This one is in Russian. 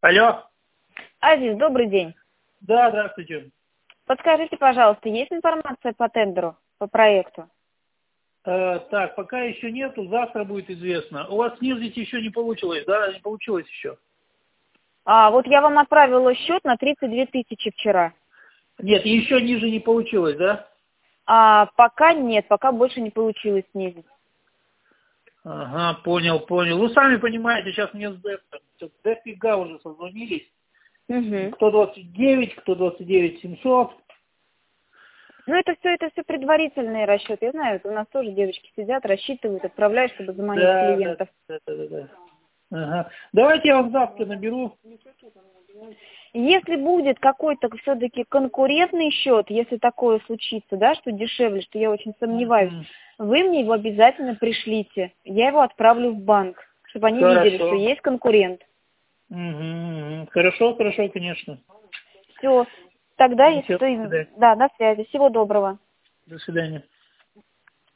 Алло. Азиз, добрый день. Да, здравствуйте. Подскажите, пожалуйста, есть информация по тендеру, по проекту? Так, пока еще нету, завтра будет известно. У вас снизить еще не получилось, да? Не получилось еще? Вот я вам отправила счет на 32 тысячи вчера. Нет, еще ниже не получилось, да? Пока нет, пока больше не получилось снизить. Ага, понял. Вы сами понимаете, сейчас мне с дофига уже созвонились. Угу. Кто 29, кто 29 700. Ну, это все предварительный расчет. Я знаю, у нас тоже девочки сидят, рассчитывают, отправляют, чтобы заманить клиентов. Да. Ага. Давайте я вас завтра наберу. Если будет какой-то все-таки конкурентный счет, если такое случится, да, что дешевле, что я очень сомневаюсь, вы мне его обязательно пришлите. Я его отправлю в банк, чтобы они видели, что есть конкурент. Хорошо, конечно. Все, тогда, Всё, если до что, свидания. да, на связи. Всего доброго. До свидания.